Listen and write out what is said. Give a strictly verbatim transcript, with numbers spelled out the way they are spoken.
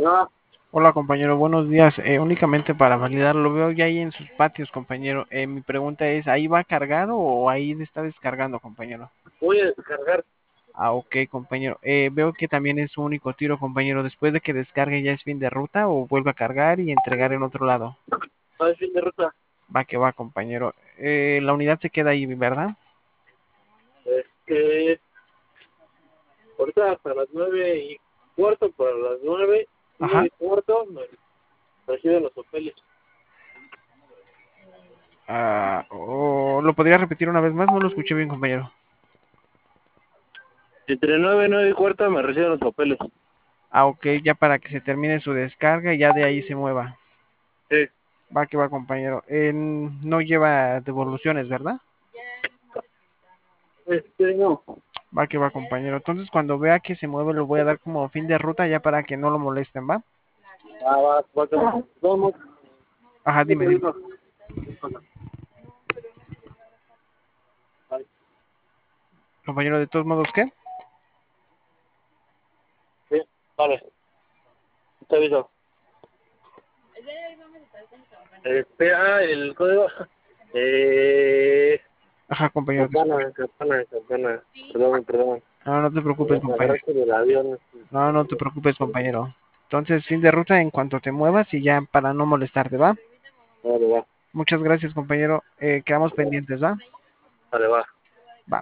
No, Hola compañero, buenos días. Eh, únicamente para validar, lo veo ya ahí en sus patios, compañero. Eh, mi pregunta es, ¿ahí va cargado o ahí está descargando, compañero? voy a descargar Ah, ok, compañero. Eh, veo que también es su único tiro, compañero. Después de que descargue, ¿ya es fin de ruta o vuelve a cargar y entregar en otro lado? al fin de ruta. Va que va, compañero. Eh, la unidad se queda ahí, ¿verdad? Este, ahorita hasta las nueve y cuarto, para las nueve, Ajá. nueve y cuarto, me reciben los papeles. Ah, o ¿lo podría repetir una vez más? No lo escuché bien, compañero. Entre nueve y nueve y cuarto me reciben los papeles. Ah, ok, ya para que se termine su descarga y ya de ahí se mueva. Sí, Va que va, compañero. Eh, no lleva devoluciones, ¿verdad? este, no. Va que va, compañero. Entonces, cuando vea que se mueve, lo voy a dar como fin de ruta ya para que no lo molesten, ¿va? Ah, va, va, va. Vamos, Ajá, sí, dime, te dime. digo. Ay, Compañero, de todos modos, ¿qué? sí, vale, te aviso. Este, ah, el código. Eh, Ajá, compañero, te escucho. campana, campana, campana. Perdón, perdón. No, no te Me preocupes, compañero. agarraste del avión. No, no te preocupes, compañero. Entonces, fin de ruta en cuanto te muevas y ya para no molestarte, ¿va? Vale, va, Muchas gracias, compañero. Eh, quedamos pendientes, ¿va? vale, va. Va.